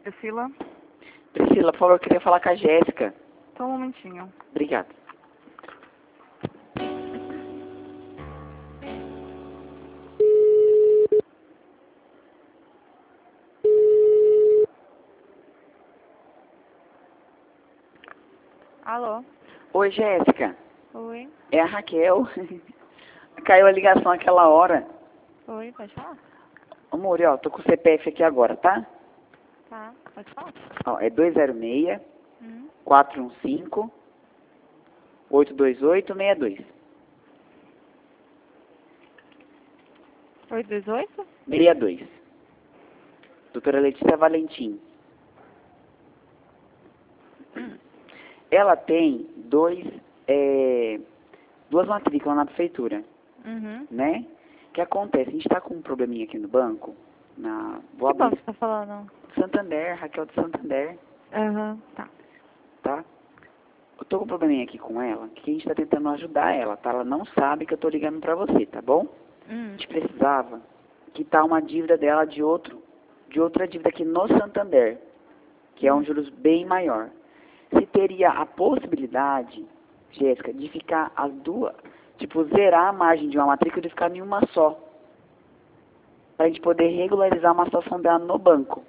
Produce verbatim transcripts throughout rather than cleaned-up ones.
Priscila, Priscila, por favor, eu queria falar com a Jéssica. só um momentinho. Obrigado. Alô? Oi, Jéssica. Oi? É a Raquel. Caiu a ligação aquela hora. Oi, pode falar? Ô, Muriel, tô com o C P F aqui agora, tá? Tá, pode falar? Ó, é dois zero seis, Hum. quatro um cinco, oito dois oito, seis dois. oito dois oito? seis dois. Doutora Letícia Valentim. Ela tem dois, é, duas matrículas na prefeitura, Uhum. né? O que acontece? A gente está com um probleminha aqui no banco. Na, vou Que banco abrir você tá falando? Santander, Raquel de Santander, Aham, tá. tá? Eu tô com um probleminha aqui com ela, que a gente tá tentando ajudar ela, tá? Ela não sabe que eu tô ligando pra você, tá bom? A Hum. gente precisava quitar uma dívida dela de outro, de outra dívida aqui no Santander, que é um juros bem maior. Se teria a possibilidade, Jéssica, de ficar as duas, tipo, zerar a margem de uma matrícula e ficar em uma só, pra gente poder regularizar uma situação dela no banco.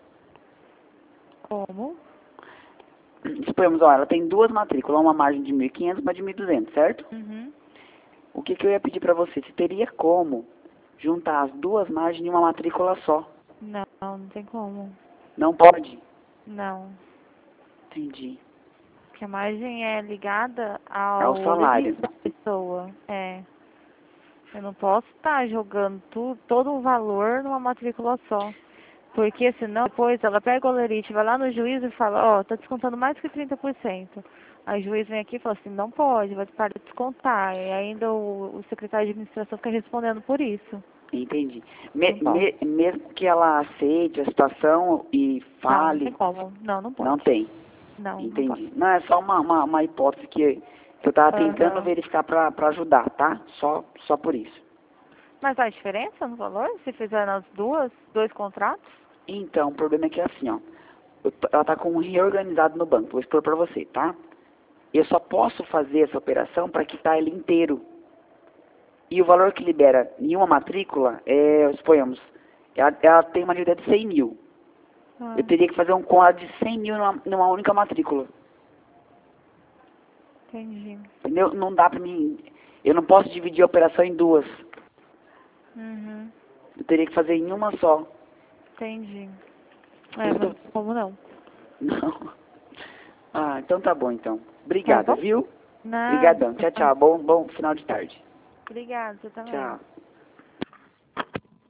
Como? Suponhamos, ó, ela tem duas matrículas, uma margem de mil e quinhentos e uma de mil e duzentos, certo? Uhum. O que, que eu ia pedir pra você? Se teria como juntar as duas margens em uma matrícula só? Não, não tem como. Não pode? Não. Entendi. Porque a margem é ligada Ao ao salário. limite da pessoa. É. Eu não posso estar jogando tu, todo o valor numa matrícula só. Porque senão, depois ela pega o lerite, vai lá no juiz e fala, ó, tá descontando mais que trinta por cento. Aí o juiz vem aqui e fala assim, não pode, vai parar de descontar. E ainda o, o secretário de administração fica respondendo por isso. Entendi. Me- Não pode. me- mesmo que ela aceite a situação e Não, não tem fale, como. Não, não pode. não tem. Não, não Entendi. pode. Não, é só uma, uma, uma hipótese que, que eu estava tentando Aham. verificar para ajudar, tá? Só, só por isso. Mas há diferença no valor se fizer nas duas, dois contratos? Então, o problema é que é assim, ó. eu tô- ela está com um reorganizado no banco. Vou expor para você, tá? Eu só posso fazer essa operação para quitar ele inteiro. E o valor que libera em uma matrícula é, suponhamos, ela, ela tem uma dívida de cem mil. Ah, Eu teria que fazer um quadro de cem mil numa, numa única matrícula. entendi. Entendeu? Não dá para mim. Eu não posso dividir a operação em duas. Uhum. Eu teria que fazer em uma só. Entendi. Por É, isso que mas eu- como não? Não. Ah, então tá bom, então. Tá Obrigada, bom? viu? Nada. Obrigadão. Tchau, tchau. Bom, bom final de tarde. Obrigada, você também. Tchau.